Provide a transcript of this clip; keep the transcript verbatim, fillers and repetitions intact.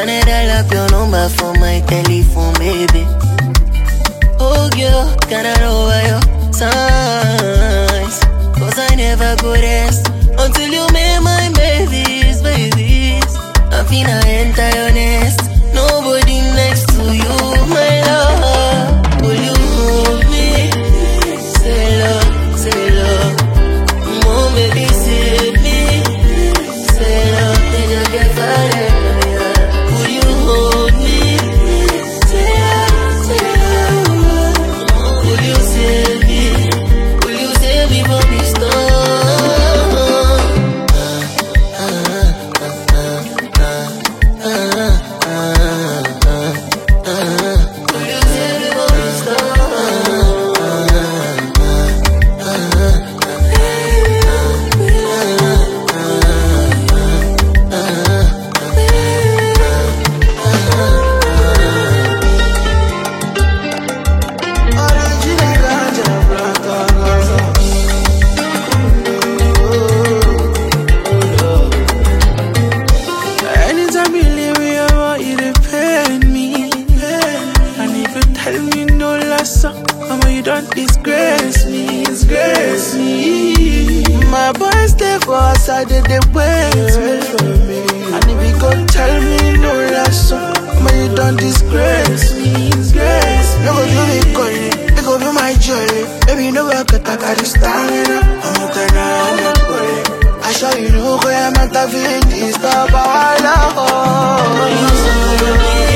Wanna dial up your number for my telephone, baby. Oh girl, can I know your signs? Cause I never go rest until you make my babies, babies. I finna enter your nest. Nobody next to you, my love. Will you hold me? Say love, say love. Mom, baby, save me. Say love, then you get fired. Will you hold me? Say love, say love. Will you save me? Will you save me from this storm? Disgrace me, disgrace me. My boys stay for outside, they, they wait for me. And if you go tell me no lesson, man, you don't disgrace me, disgrace me. No go do me calling, they go be my jolly. Baby, you know I got I got this stamina. I'm not gonna, I'm not worried. I show you know where I'm at, I feel this stuff, I love.